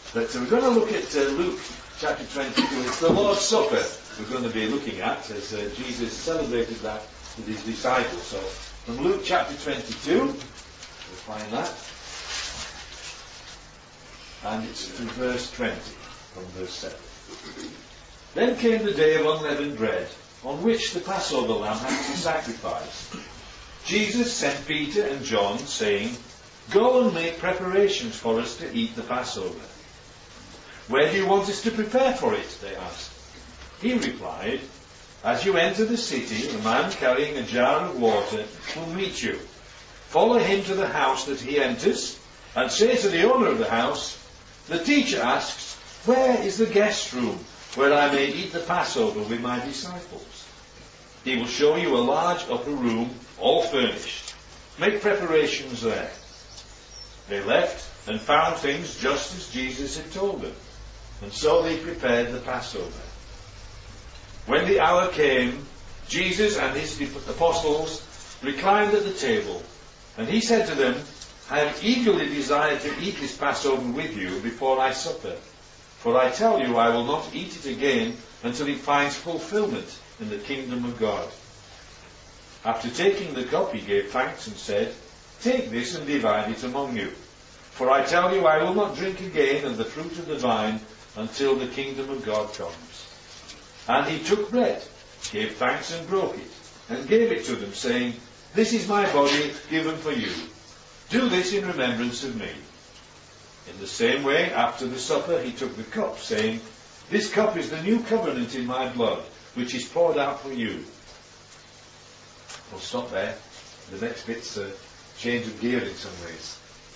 But we're going to look at Luke chapter 22. It's the Lord's Supper we're going to be looking at as Jesus celebrated that with his disciples. So from Luke chapter 22, we'll find that. And it's from verse 20, from verse 7. Then came the day of unleavened bread, on which the Passover lamb had to be sacrificed. Jesus sent Peter and John, saying, "Go and make preparations for us to eat the Passover." "Where do you want us to prepare for it?" they asked. He replied, "As you enter the city, a man carrying a jar of water will meet you. Follow him to the house that he enters, and say to the owner of the house, 'The teacher asks, where is the guest room where I may eat the Passover with my disciples?' He will show you a large upper room, all furnished. Make preparations there." They left and found things just as Jesus had told them. And so they prepared the Passover. When the hour came, Jesus and his apostles reclined at the table, and he said to them, "I have eagerly desired to eat this Passover with you before I suffer. For I tell you, I will not eat it again until it finds fulfillment in the kingdom of God." After taking the cup, he gave thanks and said, "Take this and divide it among you. For I tell you, I will not drink again of the fruit of the vine until the kingdom of God comes." And he took bread, gave thanks and broke it, and gave it to them, saying, "This is my body given for you. Do this in remembrance of me." In the same way, after the supper, he took the cup, saying, "This cup is the new covenant in my blood, which is poured out for you." We'll stop there. The next bit's a change of gear in some ways.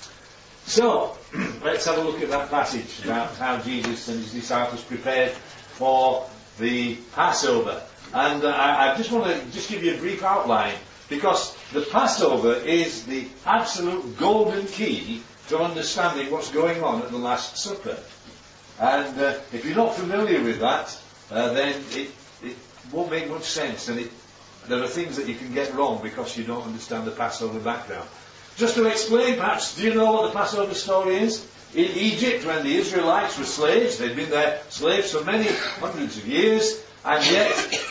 So, let's have a look at that passage about how Jesus and his disciples prepared for the Passover. And I just want to give you a brief outline, because the Passover is the absolute golden key to understanding what's going on at the Last Supper. And if you're not familiar with that, then it won't make much sense, and there are things that you can get wrong because you don't understand the Passover background. Just to explain, perhaps, do you know what the Passover story is? In Egypt, when the Israelites were slaves, they'd been their slaves for many hundreds of years, and yet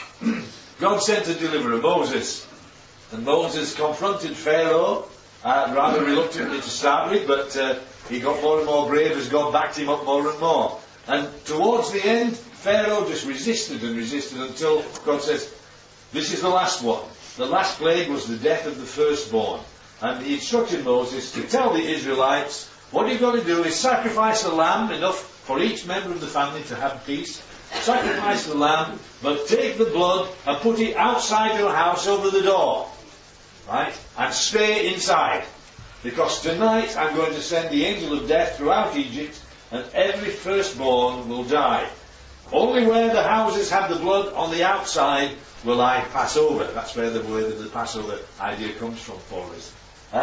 God sent a deliverer, Moses. And Moses confronted Pharaoh, rather reluctantly to start with, but he got more and more brave as God backed him up more and more. And towards the end, Pharaoh just resisted and resisted until God says, "This is the last one." The last plague was the death of the firstborn. And he instructed Moses to tell the Israelites, what you've got to do is sacrifice a lamb, enough for each member of the family to have peace. Sacrifice the lamb, but take the blood and put it outside your house over the door. Right? And stay inside. Because tonight I'm going to send the angel of death throughout Egypt, and every firstborn will die. Only where the houses have the blood on the outside will I pass over. That's where the word of the Passover idea comes from for us.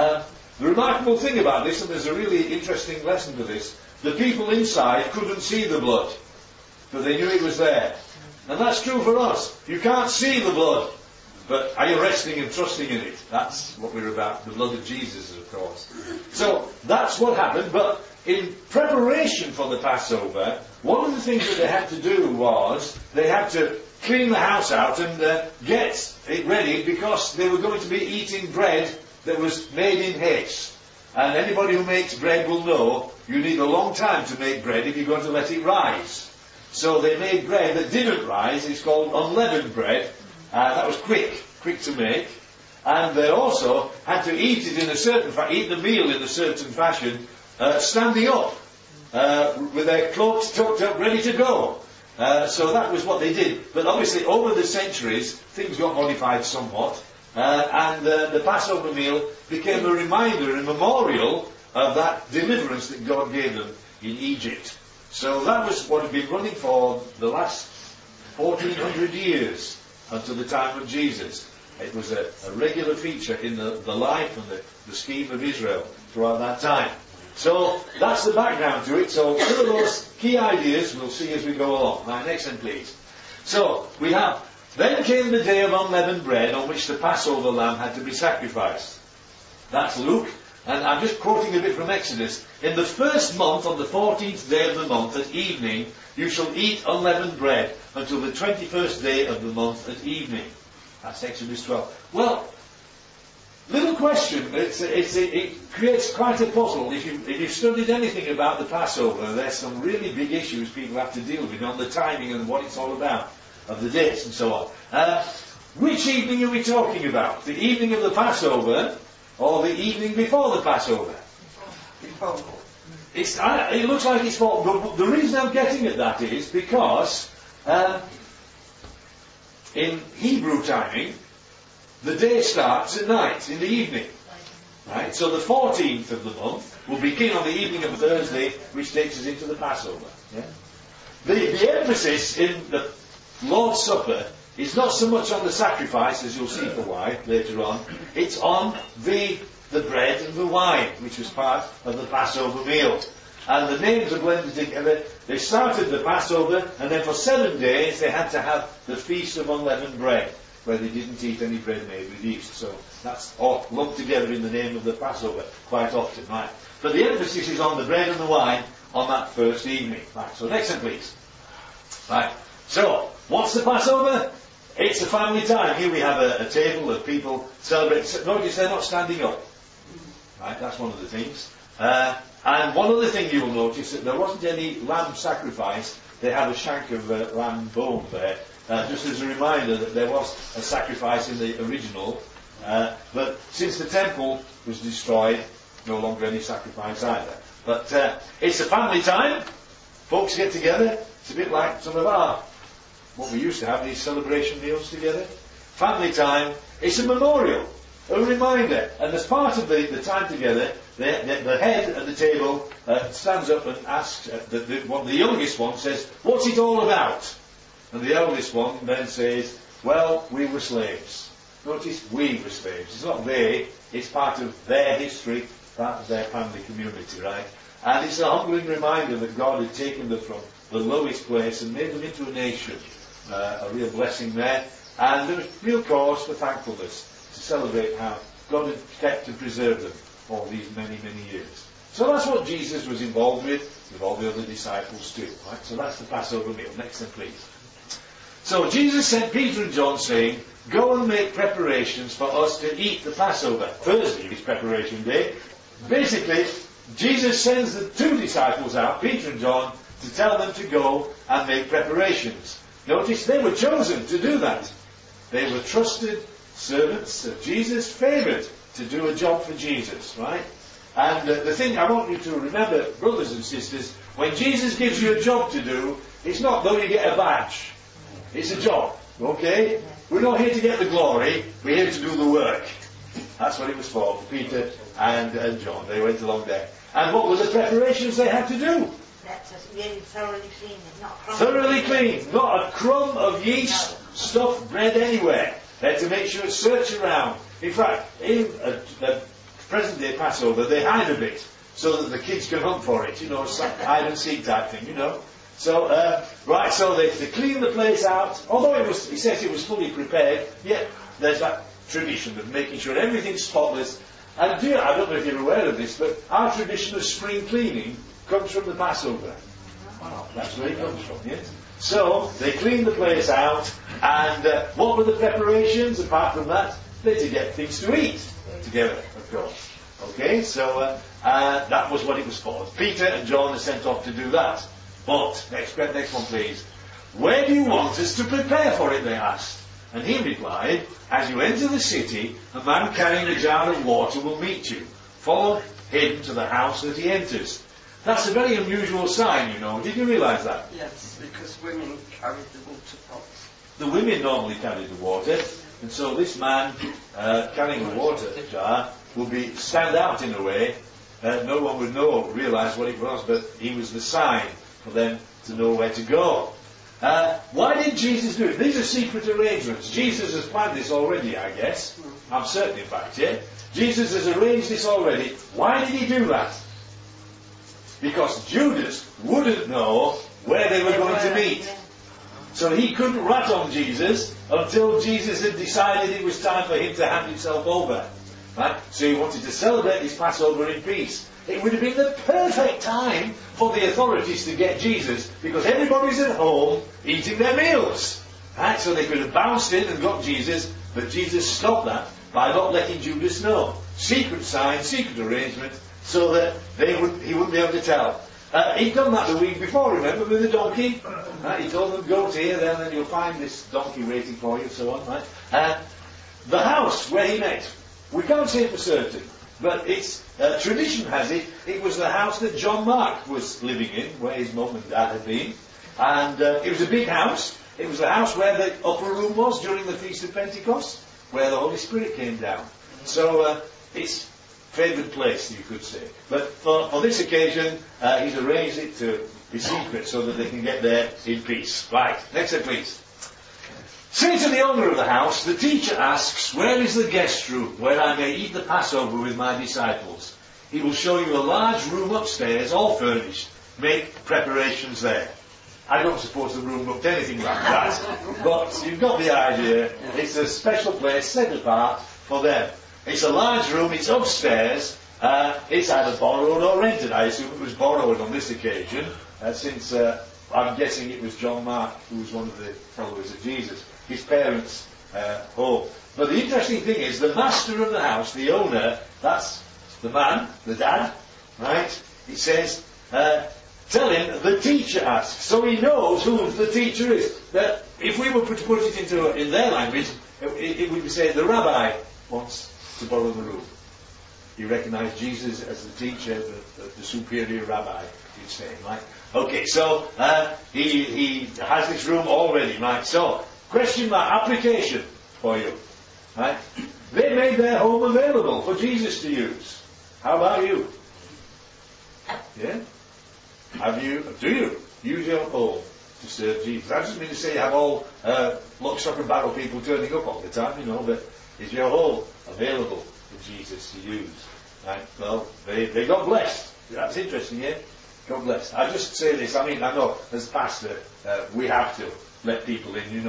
The remarkable thing about this, and there's a really interesting lesson to this, the people inside couldn't see the blood, but they knew it was there. And that's true for us. You can't see the blood, but are you resting and trusting in it? That's what we're about. The blood of Jesus, of course. So that's what happened, but in preparation for the Passover, one of the things that they had to do was they had to clean the house out and get it ready, because they were going to be eating bread that was made in haste. And anybody who makes bread will know you need a long time to make bread if you're going to let it rise. So they made bread that didn't rise. It's called unleavened bread. That was quick to make. And they also had to eat it in a certain eat the meal in a certain fashion, standing up, with their cloaks tucked up, ready to go. So that was what they did. But obviously over the centuries, things got modified somewhat. And the Passover meal became a reminder, a memorial of that deliverance that God gave them in Egypt. So that was what had been running for the last 1400 years until the time of Jesus. It was a regular feature in the life and the scheme of Israel throughout that time. So that's the background to it. So some of those key ideas we'll see as we go along. Right, next one please. So we have, then came the day of unleavened bread on which the Passover lamb had to be sacrificed. That's Luke And I'm just quoting a bit from Exodus. In the first month, on the 14th day of the month, at evening, you shall eat unleavened bread until the 21st day of the month at evening. That's Exodus 12. Well, little question. It creates quite a puzzle. If you've studied anything about the Passover, there's some really big issues people have to deal with on the timing and what it's all about, of the dates and so on. Which evening are we talking about? The evening of the Passover or the evening before the Passover? Before. It looks like it's for... But the reason I'm getting at that is because in Hebrew timing, the day starts at night, in the evening. Right? So the 14th of the month will begin on the evening of Thursday, which takes us into the Passover. Yeah? The emphasis in the Lord's Supper is not so much on the sacrifice, as you'll see for why later on. It's on the bread and the wine, which was part of the Passover meal. And the names are blended together. They started the Passover, and then for 7 days they had to have the Feast of Unleavened Bread, where they didn't eat any bread made with yeast. So that's all lumped together in the name of the Passover quite often, right? But the emphasis is on the bread and the wine on that first evening. Right, so next one, please. Right, so what's the Passover? It's a family time. Here we have a table of people celebrating. Notice they're not standing up. Right, that's one of the things. And one other thing you will notice, that there wasn't any lamb sacrifice. They have a shank of lamb bone there. Just as a reminder that there was a sacrifice in the original. But since the temple was destroyed, no longer any sacrifice either. But it's a family time. Folks get together. It's a bit like some of what we used to have, these celebration meals together. Family time. It's a memorial, a reminder. And as part of the time together, the head at the table stands up and asks, the youngest one says, what's it all about? And the eldest one then says, well, we were slaves. Notice, we were slaves. It's not they, it's part of their history, part of their family community, right? And it's a humbling reminder that God had taken them from the lowest place and made them into a nation. A real blessing there. And there was real cause for thankfulness to celebrate how God had kept and preserved them all these many, many years. So that's what Jesus was involved with all the other disciples too. Right? So that's the Passover meal. Next one, please. So Jesus sent Peter and John saying, go and make preparations for us to eat the Passover. Thursday is preparation day. Basically, Jesus sends the two disciples out, Peter and John, to tell them to go and make preparations. Notice they were chosen to do that. They were trusted servants of Jesus, favoured to do a job for Jesus, right? And the thing I want you to remember, brothers and sisters, when Jesus gives you a job to do, it's not though you get a badge. It's a job, okay? We're not here to get the glory, we're here to do the work. That's what it was for Peter and John. They went along there. And what were the preparations they had to do? Really thoroughly clean, not a crumb. Thoroughly clean, not a crumb of yeast, stuffed bread anywhere. They had to make sure to search around. In fact, in a present-day Passover, they hide a bit so that the kids can hunt for it. You know, it's like hide and seek type thing. You know. So so they clean the place out. Although he says it was fully prepared, yet there's that tradition of making sure everything's spotless. And I don't know if you're aware of this, but our tradition of spring cleaning comes from the Passover. Wow, that's where it comes from, yes? So, they cleaned the place out, and what were the preparations apart from that? They had to get things to eat together, of course. Okay, so that was what it was for. Peter and John are sent off to do that. But, next one please. Where do you want us to prepare for it, they asked. And he replied, as you enter the city, a man carrying a jar of water will meet you. Follow him to the house that he enters. That's a very unusual sign, you know. Did you realise that? Yes, because women carried the water pots. The women normally carried the water, and so this man carrying a water jar would stand out in a way. No one would realise what it was, but he was the sign for them to know where to go. Why did Jesus do it? These are secret arrangements. Jesus has planned this already, I guess. I'm certain, in fact, yeah? Jesus has arranged this already. Why did he do that? Because Judas wouldn't know where they were going to meet. So he couldn't rat on Jesus until Jesus had decided it was time for him to hand himself over. Right? So he wanted to celebrate his Passover in peace. It would have been the perfect time for the authorities to get Jesus, because everybody's at home eating their meals. Right? So they could have bounced in and got Jesus, but Jesus stopped that by not letting Judas know. Secret sign, secret arrangement, so that he wouldn't be able to tell. He'd done that the week before, remember, with the donkey. Right? He told them, go to here, then you'll find this donkey waiting for you, and so on. Right? The house where he met, we can't say for certain, but it's tradition has it, it was the house that John Mark was living in, where his mum and dad had been. And it was a big house. It was the house where the upper room was during the Feast of Pentecost, where the Holy Spirit came down. So it's favourite place, you could say. But for this occasion, he's arranged it to be secret so that they can get there in peace. Right, next slide please. Say to the owner of the house, the teacher asks, where is the guest room where I may eat the Passover with my disciples? He will show you a large room upstairs, all furnished. Make preparations there. I don't suppose the room looked anything like that, but you've got the idea. It's a special place set apart for them. It's a large room, it's upstairs, it's either borrowed or rented. I assume it was borrowed on this occasion, since I'm guessing it was John Mark, who was one of the followers of Jesus, his parents' home. But the interesting thing is, the master of the house, the owner, that's the man, the dad, right? He says, tell him the teacher asks. So he knows who the teacher is. That if we were to put it in their language, it would be saying the rabbi wants to borrow the room. He recognised Jesus as the teacher, the superior rabbi, he's saying, right? Okay, so he has this room already, right? So, question mark, application for you, right? They made their home available for Jesus to use. How about you? Yeah? Do you use your home to serve Jesus? I just mean to say you have all lock, stock and barrel people turning up all the time, but is your home available for Jesus to use? Right? Well, they got blessed. That's interesting, yeah? God bless. I just say this, I know as pastor, we have to let people in,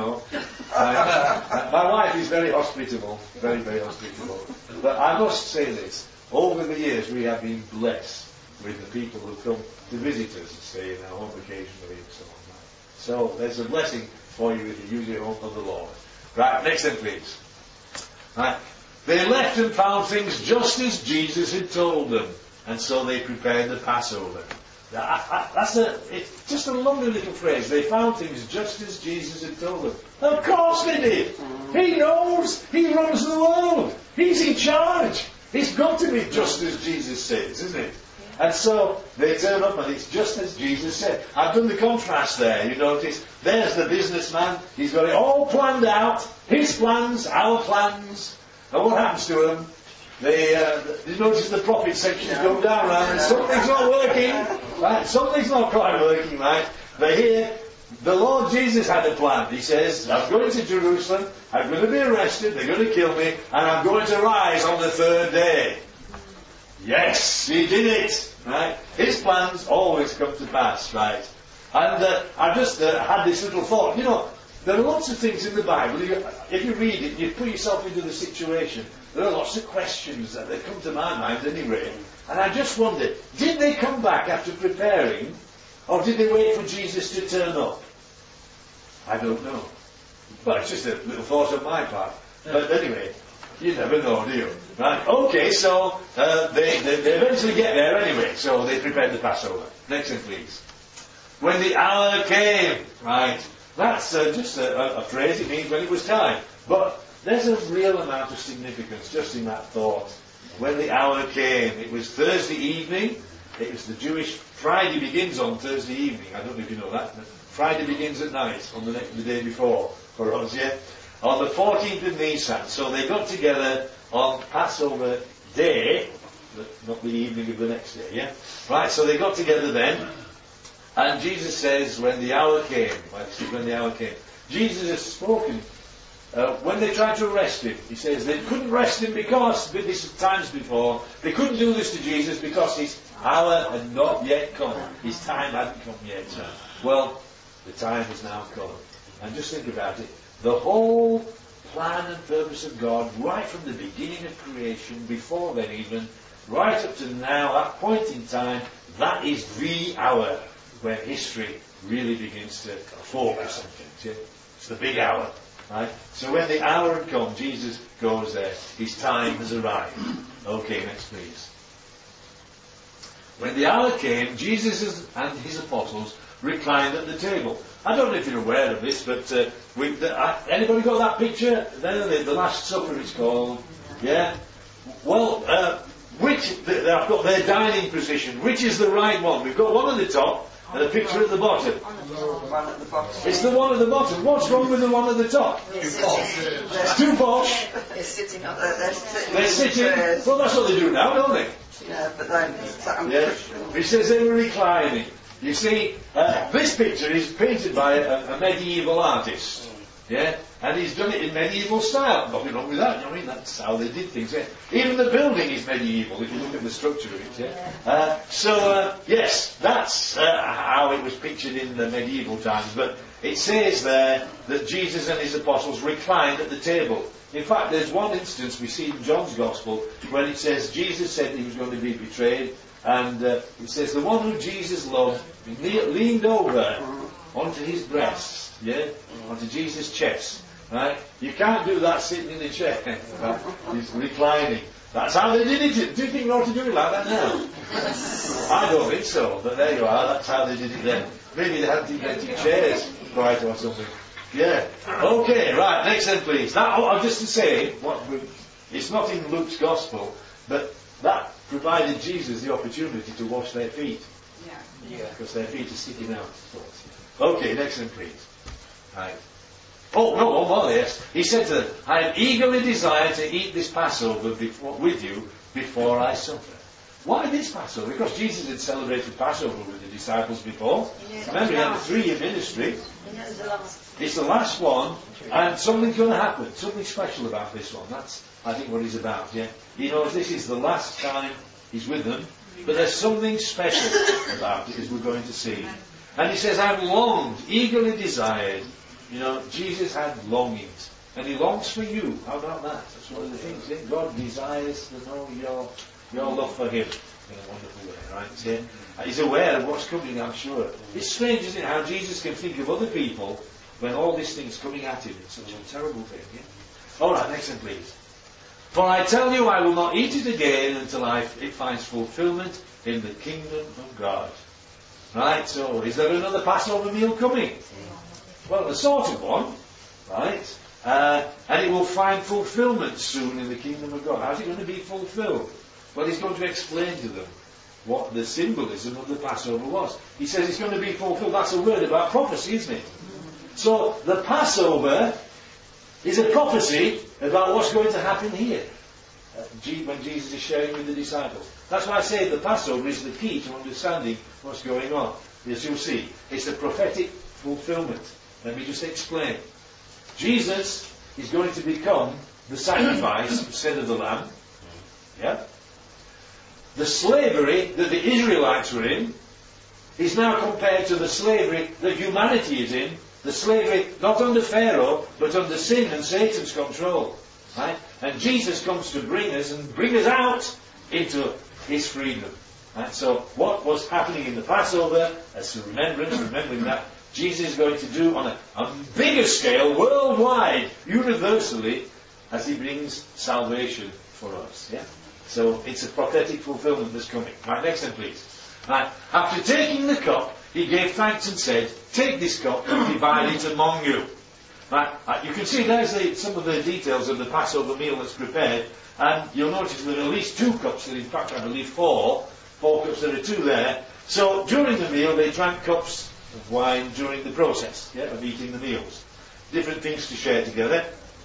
my wife is very hospitable, very, very hospitable. But I must say this, over the years we have been blessed with the people who come to visit us, stay in our home occasionally and so on. So there's a blessing for you if you use your home for the Lord. Right, next then please. Right. They left and found things just as Jesus had told them, and so they prepared the Passover. It's just a lovely little phrase. They found things just as Jesus had told them. Of course they did. He knows. He runs the world. He's in charge. It's got to be just as Jesus says, isn't it? And so they turn up and it's just as Jesus said. I've done the contrast there. You notice, there's the businessman. He's got it all planned out. His plans, our plans. And what happens to them? You notice the profit sections go down, right? And something's not working, right? Something's not quite working, right? But here, the Lord Jesus had a plan. He says, I'm going to Jerusalem, I'm going to be arrested, they're going to kill me, and I'm going to rise on the third day. Yes, he did it, right? His plans always come to pass, right? And I just had this little thought. There are lots of things in the Bible. If you read it, you put yourself into the situation. There are lots of questions that come to my mind anyway. And I just wondered, did they come back after preparing, or did they wait for Jesus to turn up? I don't know. Well, it's just a little thought on my part. But anyway, you never know, do you? Right? Okay, so they eventually get there anyway. So they prepared the Passover. Next one, please. When the hour came, right? That's just a phrase. It means when it was time. But there's a real amount of significance just in that thought. When the hour came, it was Thursday evening. It was the Jewish Friday begins on Thursday evening. I don't know if you know that. But Friday begins at night on the day before for us, yeah? On the 14th of Nisan. So they got together on Passover day, not the evening of the next day, yeah? Right, so they got together then. And Jesus says, when the hour came, when the hour came, Jesus has spoken. When they tried to arrest him, he says they couldn't arrest him because, this is times before, they couldn't do this to Jesus because his hour had not yet come. His time hadn't come yet. Well, the time has now come. And just think about it. The whole plan and purpose of God right from the beginning of creation, before then even, right up to now, that point in time, that is the hour where history really begins to focus on things. Yeah? It's the big hour. Right? So when the hour had come, Jesus goes there. His time has arrived. Okay, next please. When the hour came, Jesus and his apostles reclined at the table. I don't know if you're aware of this, but anybody got that picture? The Last Supper it's called. Yeah? Well, they've got their dining position. Which is the right one? We've got one at the top and a picture at the bottom. One at the bottom. It's the one at the bottom. What's wrong with the one at the top? It's too posh. They're sitting on They're sitting. Well, that's what they do now, don't they? Yeah, but then Yeah. He says they were reclining. You see, this picture is painted by a medieval artist. Yeah? And he's done it in medieval style. Nothing wrong with that. I mean, that's how they did things. Yeah? Even the building is medieval, if you look at the structure of it. Yeah? Yes, that's how it was pictured in the medieval times. But it says there that Jesus and his apostles reclined at the table. In fact, there's one instance we see in John's Gospel when it says Jesus said he was going to be betrayed. And it says the one who Jesus loved leaned over onto his breast. Yeah, onto Jesus' chest, right? You can't do that sitting in a chair. Right? He's reclining. That's how they did it. Do you think we ought to do it like that now? I don't think so, but there you are. That's how they did it then. Maybe they hadn't invented chairs quite or something. Yeah. Okay, right. Next then, please. Now, just to say, it's not in Luke's Gospel, but that provided Jesus the opportunity to wash their feet. Yeah. Because their feet are sticking out. Okay, next then, please. Right. Oh, no, one more, yes. He said to them, I have eagerly desired to eat this Passover with you before I suffer. Why this Passover? Because Jesus had celebrated Passover with the disciples before. Remember, he had a 3-year ministry. It's the last one, and something's going to happen. Something special about this one. That's, I think, what he's about, yeah? He knows this is the last time he's with them, but there's something special about it, as we're going to see. And he says, I've longed, eagerly desired. You know, Jesus had longings. And he longs for you. How about that? That's one of the things. Yeah? God desires to know your love for him in a wonderful way, right? Yeah? He's aware of what's coming, I'm sure. It's strange, isn't it, how Jesus can think of other people when all this thing's coming at him. It's such a terrible thing. Yeah? All right, next one, please. For I tell you, I will not eat it again until it finds fulfillment in the kingdom of God. Right, so is there another Passover meal coming? Well, a sort of one, right? And it will find fulfillment soon in the kingdom of God. How's it going to be fulfilled? Well, he's going to explain to them what the symbolism of the Passover was. He says it's going to be fulfilled. That's a word about prophecy, isn't it? So the Passover is a prophecy about what's going to happen here when Jesus is sharing with the disciples. That's why I say the Passover is the key to understanding what's going on. As you'll see, it's a prophetic fulfillment. Let me just explain. Jesus is going to become the sacrifice instead of the lamb. Yeah? The slavery that the Israelites were in is now compared to the slavery that humanity is in. The slavery not under Pharaoh, but under sin and Satan's control. Right? And Jesus comes to bring us out into his freedom. Right? So what was happening in the Passover, as a remembering that, Jesus is going to do on a bigger scale, worldwide, universally, as he brings salvation for us. Yeah? So it's a prophetic fulfillment that's coming. Right, next one, please. Right. After taking the cup, he gave thanks and said, take this cup and divide it among you. Right. You can see there's some of the details of the Passover meal that's prepared, and you'll notice there are at least 2 cups, in fact I believe 4 cups, there are 2 there. So during the meal they drank cups of wine during the process of eating the meals. Different things to share together.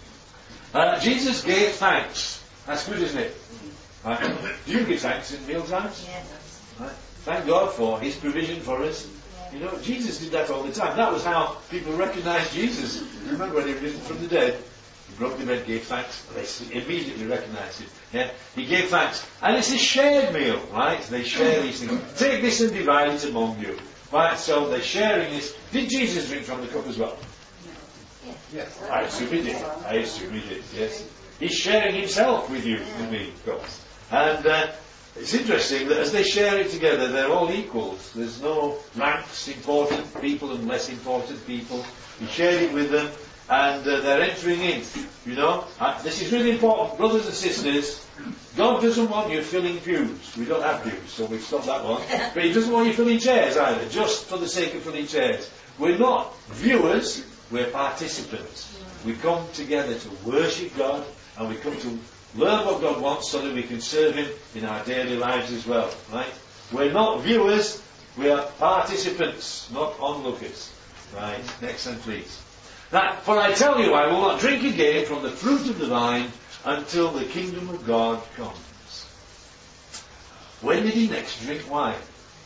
Jesus gave thanks. That's good, isn't it? Right. Do you give thanks in meal times? Yes. Right. Thank God for his provision for us. You know, Jesus did that all the time. That was how people recognized Jesus. Remember when he risen from the dead? He broke the bread, gave thanks. They immediately recognized him. Yeah? He gave thanks. And it's a shared meal, right? They share these things. Take this and divide it among you. Right? So they're sharing this. Did Jesus drink from the cup as well? Yes. I assume he did. Yes. He's sharing himself with you and me, of course. And it's interesting that as they share it together, they're all equals. There's no ranks, important people and less important people. He shared it with them, and they're entering in. You know, this is really important, brothers and sisters. God doesn't want you filling pews. We don't have pews, so we've stopped that one. But He doesn't want you filling chairs either, just for the sake of filling chairs. We're not viewers, we're participants. We come together to worship God, and we come to learn what God wants so that we can serve Him in our daily lives as well. Right? We're not viewers, we are participants, not onlookers. Right? Next one, please. Now, for I tell you, I will not drink again from the fruit of the vine until the kingdom of God comes. When did He next drink wine?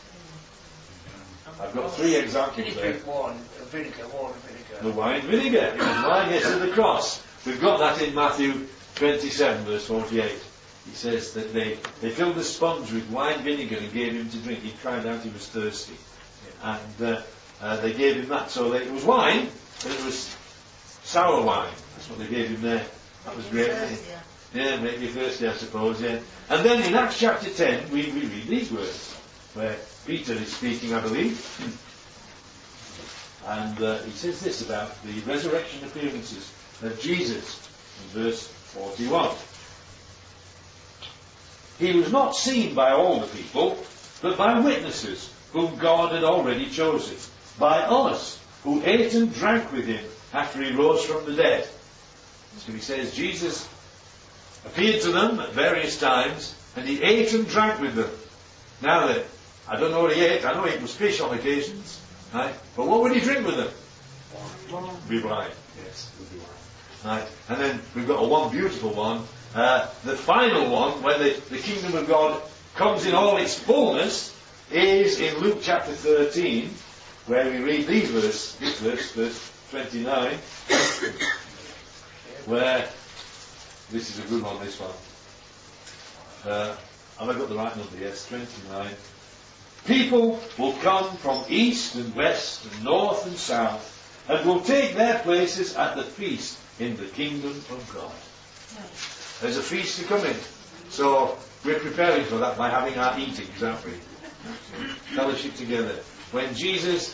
I've got 3 examples there. Water and vinegar. The wine vinegar. It was wine, yes, at the cross. We've got that in Matthew 27, verse 48. He says that they filled the sponge with wine vinegar and gave Him to drink. He cried out he was thirsty. And they gave Him that. So it was wine, but it was sour wine. That's what they gave Him there. That was great. Yeah, make you thirsty, I suppose, yeah. And then in Acts chapter 10, we read these words, where Peter is speaking, I believe. And he says this about the resurrection appearances of Jesus in verse 41. He was not seen by all the people, but by witnesses whom God had already chosen, by us, who ate and drank with Him after He rose from the dead. So he says Jesus appeared to them at various times, and He ate and drank with them. Now then, I don't know what He ate. I know He was fish on occasions, right? But what would He drink with them? Be wine. Yes, would be wine. Right? And then we've got one beautiful one. The final one, when the kingdom of God comes in all its fullness, is in Luke chapter 13, where we read this verse 29, where this is a good one, this one. Have I got the right number? Yes, 29. People will come from east and west and north and south, and will take their places at the feast in the kingdom of God. There's a feast to come in. So we're preparing for that by having our eatings, aren't we? Fellowship together. When Jesus,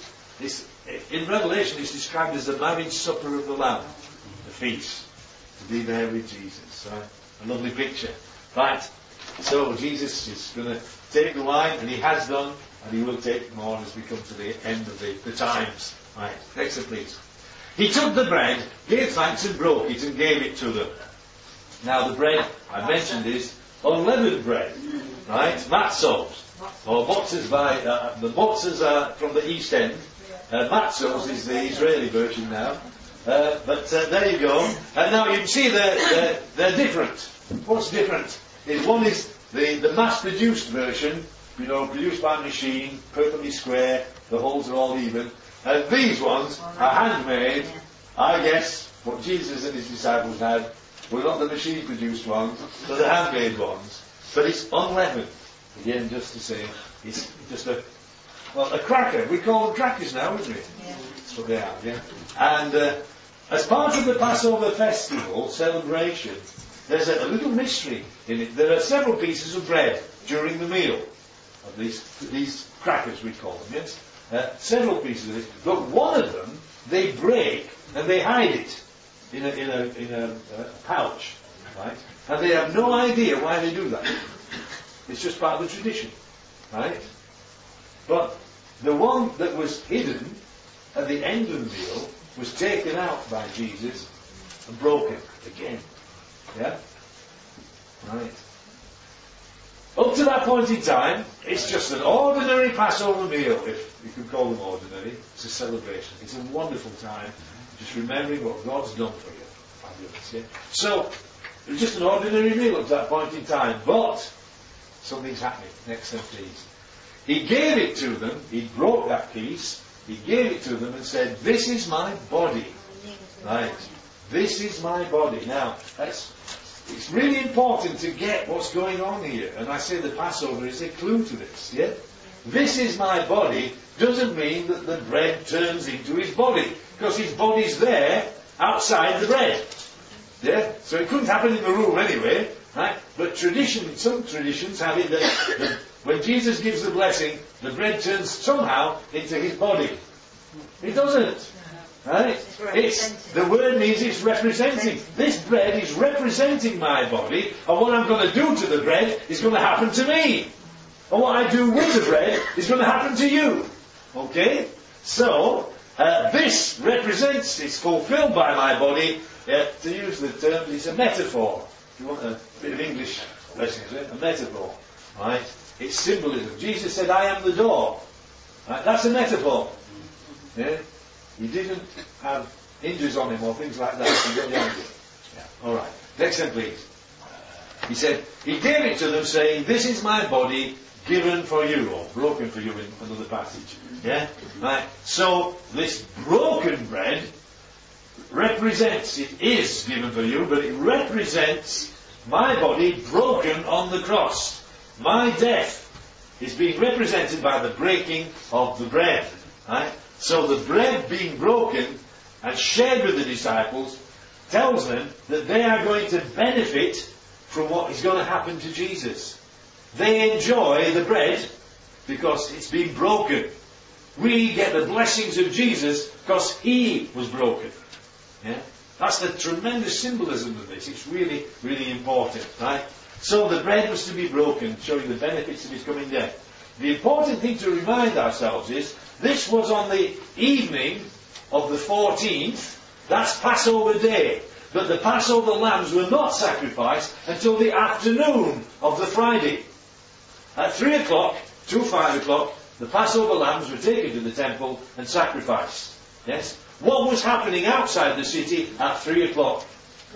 in Revelation, is described as the marriage supper of the Lamb, the feast, to be there with Jesus. Right? A lovely picture. Right. So Jesus is going to take the wine, and He has done, and He will take more as we come to the end of the times. Right. Next one, please. He took the bread, gave thanks and broke it and gave it to them. Now the bread I mentioned is unleavened bread, right? Matzos, or motzes by the motzes are from the East End. Matzos is the Israeli version now. But there you go. Now you can see they're different. What's different is one is the mass-produced version, produced by a machine, perfectly square. The holes are all even. And these ones are handmade. I guess what Jesus and His disciples had were not the machine-produced ones, but the handmade ones. But it's unleavened. Again, just to say, it's just a cracker. We call them crackers now, wouldn't we? Yeah. That's what they are, yeah. And as part of the Passover festival celebration, there's a little mystery in it. There are several pieces of bread during the meal of these crackers, we call them, yes? Several pieces of it. But one of them, they break and they hide it in a pouch, right? And they have no idea why they do that. It's just part of the tradition, right? But the one that was hidden at the end of the meal was taken out by Jesus and broken again. Yeah? Right. Up to that point in time, it's just an ordinary Passover meal, if you could call them ordinary. It's a celebration. It's a wonderful time, just remembering what God's done for you. Fabulous, yeah? So, it was just an ordinary meal up to that point in time, but something's happening. Next one, please. He gave it to them, He broke that piece, He gave it to them and said, "This is my body." Right. This is my body. Now, it's really important to get what's going on here. And I say the Passover is a clue to this. Yeah? This is my body doesn't mean that the bread turns into His body. Because His body's there, outside the bread. Yeah? So it couldn't happen in the room anyway. Right? But some traditions have it that when Jesus gives the blessing, the bread turns somehow into his body. It doesn't. Right? The word means it's representing. This bread is representing my body, and what I'm going to do to the bread is going to happen to me. And what I do with the bread is going to happen to you. Okay? So, this represents, it's fulfilled by my body. To use the term, it's a metaphor. If you want a bit of English lesson, a metaphor. Right? It's symbolism. Jesus said, I am the door. Right? That's a metaphor. Yeah? He didn't have hinges on him or things like that. You got the idea? Yeah. Alright. Next one, please. He said, he gave it to them saying, this is my body given for you, or broken for you in another passage. Yeah? Right. So, this broken bread represents, it is given for you, but it represents my body broken on the cross. My death is being represented by the breaking of the bread. Right? So the bread being broken and shared with the disciples tells them that they are going to benefit from what is going to happen to Jesus. They enjoy the bread because it's been broken. We get the blessings of Jesus because he was broken. Yeah? That's the tremendous symbolism of this. It's really, really important. Right? So the bread was to be broken, showing the benefits of his coming death. The important thing to remind ourselves is, this was on the evening of the 14th, that's Passover day. But the Passover lambs were not sacrificed until the afternoon of the Friday. At 3 o'clock to 5 o'clock, the Passover lambs were taken to the temple and sacrificed. Yes? What was happening outside the city at 3 o'clock?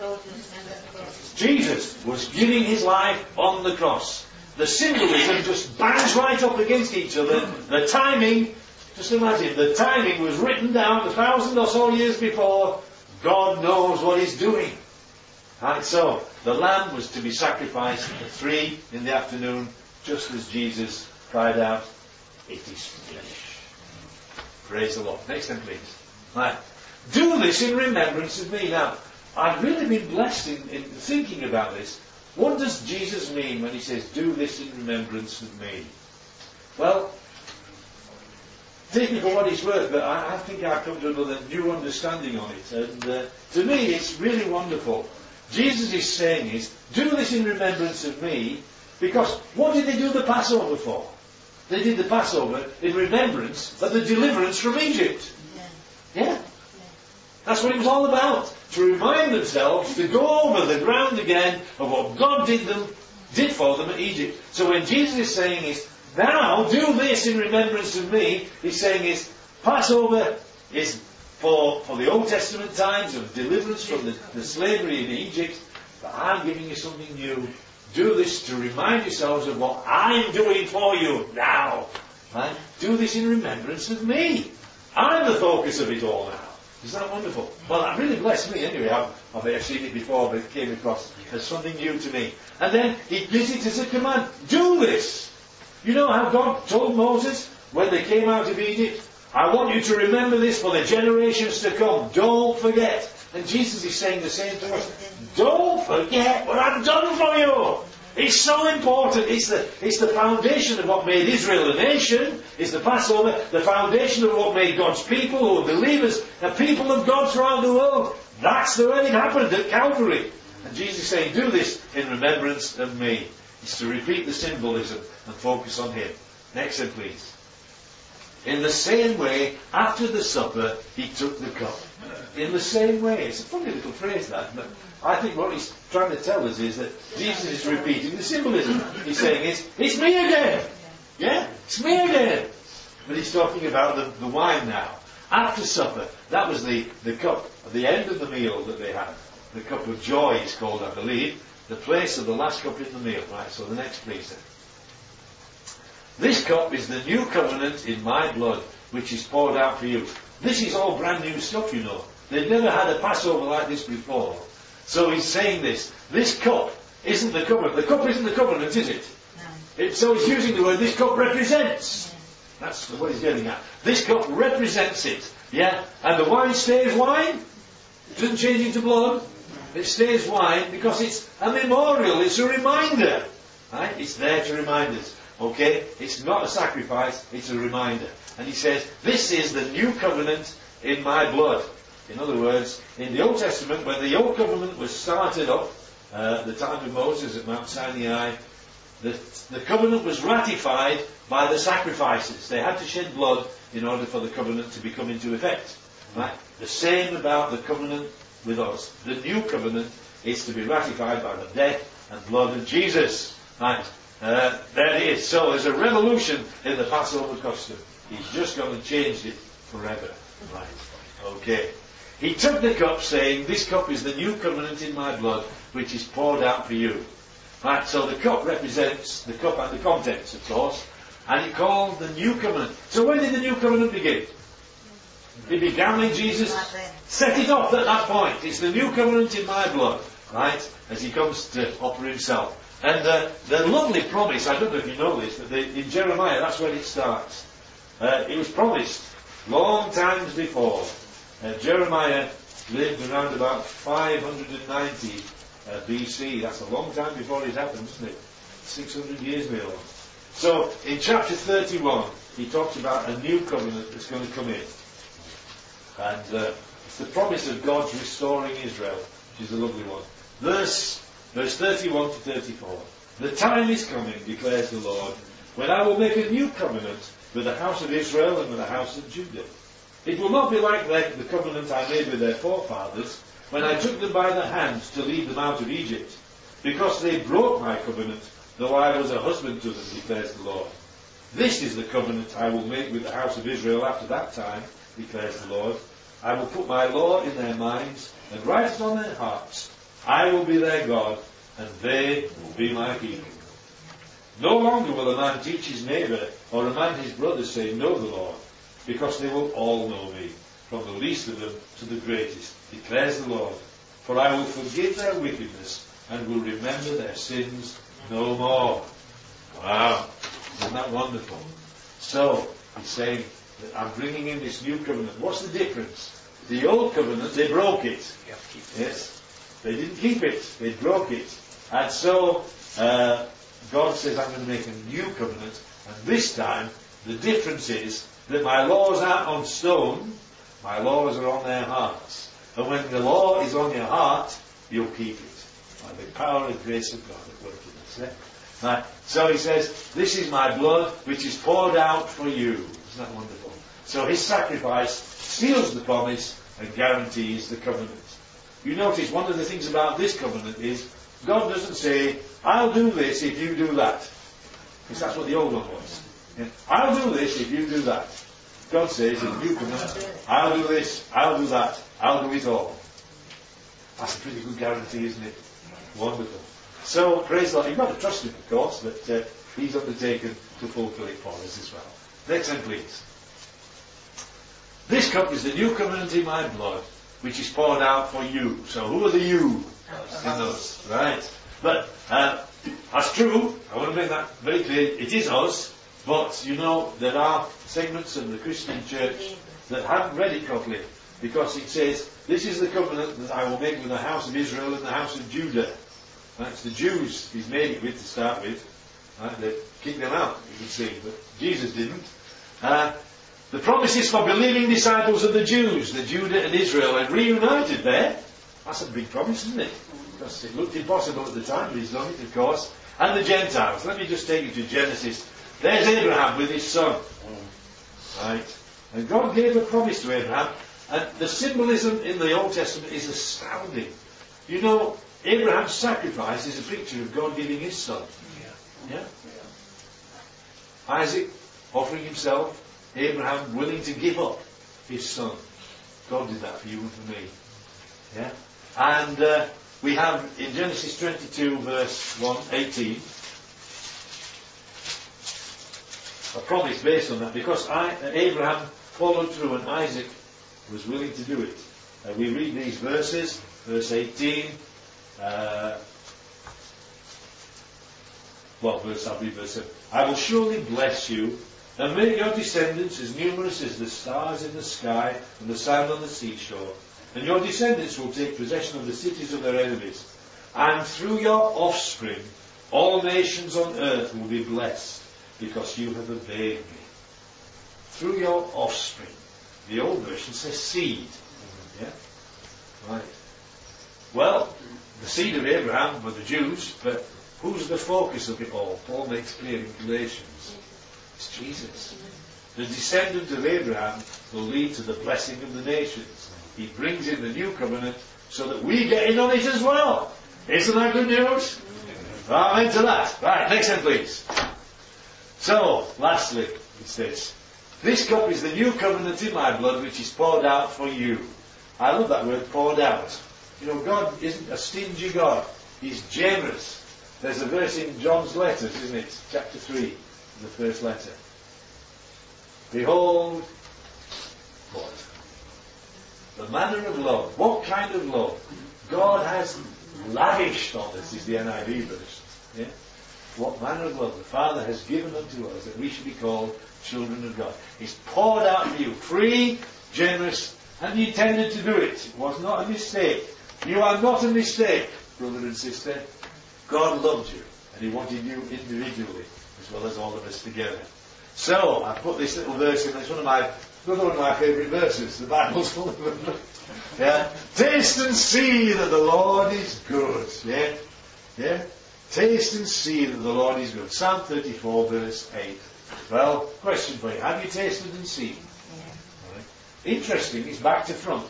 Jesus was giving his life on the cross. The symbolism just bangs right up against each other. The timing, just imagine, the timing was written down 1,000 or so years before. God knows what he's doing. Right, so, the lamb was to be sacrificed at 3 in the afternoon, just as Jesus cried out, it is finished. Praise the Lord. Next one, please. Right. Do this in remembrance of me. Now, I've really been blessed in thinking about this. What does Jesus mean when he says, do this in remembrance of me? Well, take me for what it's worth, but I think I've come to another new understanding on it. And to me, it's really wonderful. Jesus is saying is, do this in remembrance of me, because what did they do the Passover for? They did the Passover in remembrance of the deliverance from Egypt. Yeah? That's what it was all about. To remind themselves to go over the ground again of what God did for them at Egypt. So when Jesus is saying is, now do this in remembrance of me, he's saying is, Passover is for the Old Testament times of deliverance from the slavery in Egypt, but I'm giving you something new. Do this to remind yourselves of what I'm doing for you now. Right? Do this in remembrance of me. I'm the focus of it all now. Isn't that wonderful? Well, that really blessed me anyway. I've seen it before, but it came across as something new to me. And then he gives it as a command. Do this! You know how God told Moses when they came out of Egypt? I want you to remember this for the generations to come. Don't forget. And Jesus is saying the same to us. Don't forget what I've done for you. It's so important. It's the foundation of what made Israel a nation. It's the Passover, the foundation of what made God's people, who are believers, the people of God throughout the world. That's the way it happened at Calvary. And Jesus is saying, do this in remembrance of me. It's to repeat the symbolism and focus on him. Next one, please. In the same way, after the supper, he took the cup. In the same way. It's a funny little phrase, that, but I think what he's trying to tell us is that Jesus is repeating the symbolism. He's saying it's me again. Yeah? It's me again. But he's talking about the wine now. After supper, that was the cup at the end of the meal that they had. The cup of joy is called, I believe. The place of the last cup in the meal. Right, so the next please then. This cup is the new covenant in my blood, which is poured out for you. This is all brand new stuff, you know. They've never had a Passover like this before. So he's saying this. This cup isn't the covenant. The cup isn't the covenant, is it? No. So he's using the word, this cup represents. That's what he's getting at. This cup represents it. Yeah? And the wine stays wine? It doesn't change into blood. It stays wine because it's a memorial. It's a reminder. Right? It's there to remind us. Okay? It's not a sacrifice. It's a reminder. And he says, this is the new covenant in my blood. In other words, in the Old Testament, when the Old Covenant was started up, the time of Moses at Mount Sinai, the covenant was ratified by the sacrifices. They had to shed blood in order for the covenant to become into effect. Right? The same about the covenant with us. The new covenant is to be ratified by the death and blood of Jesus. Right? There it is. So there's a revolution in the Passover custom. He's just gone and changed it forever. Right? Okay. He took the cup, saying, this cup is the new covenant in my blood, which is poured out for you. Right, so the cup represents the cup and the contents, of course, and he called the new covenant. So when did the new covenant begin? It began when Jesus set it off at that point. It's the new covenant in my blood, right, as he comes to offer himself. And the lovely promise, I don't know if you know this, but in Jeremiah, that's where it starts. It was promised long times before. Jeremiah lived around about 590 BC. That's a long time before it happened, isn't it? 600 years maybe. So, in chapter 31, he talks about a new covenant that's going to come in. And it's the promise of God's restoring Israel, which is a lovely one. Verse 31 to 34. The time is coming, declares the Lord, when I will make a new covenant with the house of Israel and with the house of Judah. It will not be like the covenant I made with their forefathers when I took them by the hand to lead them out of Egypt, because they broke my covenant, though I was a husband to them, declares the Lord. This is the covenant I will make with the house of Israel after that time, declares the Lord. I will put my law in their minds and write it on their hearts. I will be their God, and they will be my people. No longer will a man teach his neighbour or a man his brother, say, know the Lord, because they will all know me, from the least of them to the greatest, declares the Lord. For I will forgive their wickedness and will remember their sins no more. Wow, isn't that wonderful? So, he's saying that I'm bringing in this new covenant. What's the difference? The old covenant, they broke it. Yes, they didn't keep it, they broke it. And so, God says, I'm going to make a new covenant, and this time, the difference is that my laws aren't on stone, my laws are on their hearts. And when the law is on your heart, you'll keep it. By the power and grace of God at work in us. Right. So he says, this is my blood which is poured out for you. Isn't that wonderful? So his sacrifice seals the promise and guarantees the covenant. You notice one of the things about this covenant is, God doesn't say, I'll do this if you do that. Because that's what the old one was. I'll do this if you do that. God says in the new covenant, I'll do this, I'll do that, I'll do it all. That's a pretty good guarantee, isn't it? Wonderful. So, praise the Lord. You've got to trust him, of course, but he's undertaken to fulfill it for us as well. Next one, please. This cup is the new covenant in my blood, which is poured out for you. So, who are the you in us? Right. But, that's true. I want to make that very clear. It is us. But, you know, there are segments of the Christian church that haven't read it properly, because it says, this is the covenant that I will make with the house of Israel and the house of Judah. That's the Jews he's made it with to start with. Right? They kicked them out, you can see, but Jesus didn't. The promise is for believing disciples of the Jews, the Judah and Israel, and reunited there. That's a big promise, isn't it? Because it looked impossible at the time, but he's done it, of course. And the Gentiles. Let me just take you to Genesis. There's Abraham with his son. Right? And God gave a promise to Abraham. And the symbolism in the Old Testament is astounding. You know, Abraham's sacrifice is a picture of God giving his son. Yeah? Isaac offering himself. Abraham willing to give up his son. God did that for you and for me. Yeah? And we have in Genesis 22 verse 18 a promise based on that, because Abraham followed through and Isaac was willing to do it. We read these verses, verse 18, verse 7. I will surely bless you and make your descendants as numerous as the stars in the sky and the sand on the seashore. and your descendants will take possession of the cities of their enemies. And through your offspring, all nations on earth will be blessed, because you have obeyed me. Through your offspring. The old version says seed. Yeah? Right. Well, the seed of Abraham were the Jews, but who's the focus of it all? Paul makes clear in Galatians. It's Jesus. The descendant of Abraham will lead to the blessing of the nations. He brings in the new covenant so that we get in on it as well. Isn't that good news? Amen to that. Right, next one please. So, lastly, it's this. This cup is the new covenant in my blood, which is poured out for you. I love that word, poured out. You know, God isn't a stingy God. He's generous. There's a verse in John's letters, isn't it? Chapter 3, the first letter. Behold, what? The manner of love. What kind of love? God has lavished on us, is the NIV version. Yeah? What manner of love the Father has given unto us, that we should be called children of God. He's poured out for you, free, generous, and He intended to do it. It was not a mistake. You are not a mistake, brother and sister. God loved you, and He wanted you individually, as well as all of us together. So, I put this little verse in. It's one of my favourite verses. The Bible's full of them. Yeah? Taste and see that the Lord is good. Yeah? Yeah? Taste and see that the Lord is good. Psalm 34, verse 8. Well, question for you. Have you tasted and seen? Yeah. Right. Interesting, it's back to front.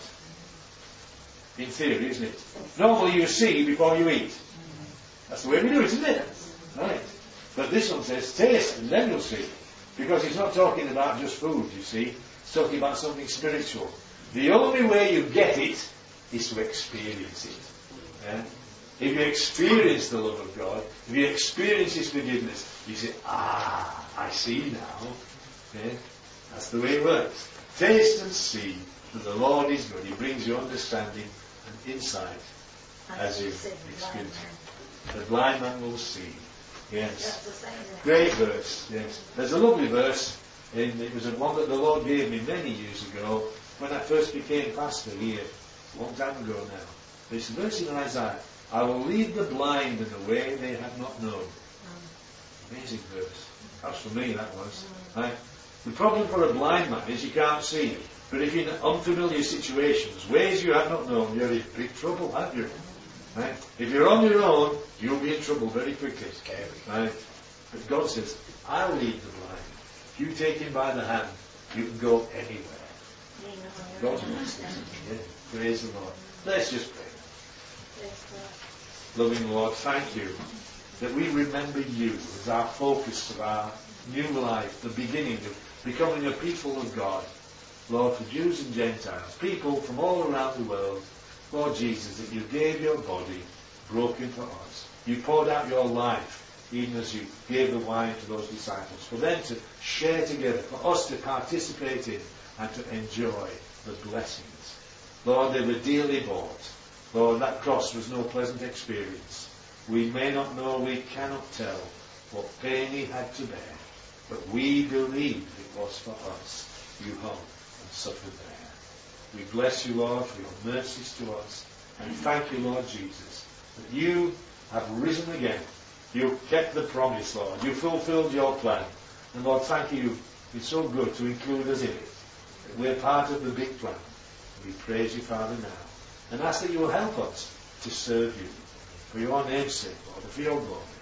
In theory, isn't it? Normally you see before you eat. That's the way we do it, isn't it? Right. But this one says, taste and then you'll see. Because it's not talking about just food, you see. It's talking about something spiritual. The only way you get it is to experience it. Yeah? If you experience the love of God, if you experience His forgiveness, you say, I see now. Yeah? That's the way it works. Taste and see that the Lord is good. He brings you understanding and insight as you experience it. The blind man will see. Yes. Great verse. Yes. There's a lovely verse. It was one that the Lord gave me many years ago when I first became pastor here, a long time ago now. It's a verse in Isaiah. I will lead the blind in the way they have not known. Amazing verse. That's for me, that was. Right? The problem for a blind man is you can't see. But if you're in unfamiliar situations, ways you have not known, you're in big trouble, aren't you? Right? If you're on your own, you'll be in trouble very quickly. Right? But God says, I'll lead the blind. If you take Him by the hand, you can go anywhere. God's mercy. Yeah. Praise the Lord. Let's just pray. Loving Lord, thank you that we remember you as our focus of our new life, the beginning of becoming a people of God. Lord, for Jews and Gentiles, people from all around the world, Lord Jesus, that you gave your body broken for us. You poured out your life, even as you gave the wine to those disciples, for them to share together, for us to participate in and to enjoy the blessings. Lord, they were dearly bought. Lord, that cross was no pleasant experience. We may not know, we cannot tell what pain He had to bear, but we believe it was for us. You hung and suffered there. We bless you, Lord, for your mercies to us, and thank you, Lord Jesus, that you have risen again. You kept the promise, Lord. You fulfilled your plan. And Lord, thank you. You've been so good to include us in it. That we're part of the big plan. We praise you, Father, now. And ask that you will help us to serve you. For your name's sake, Lord, and for your glory.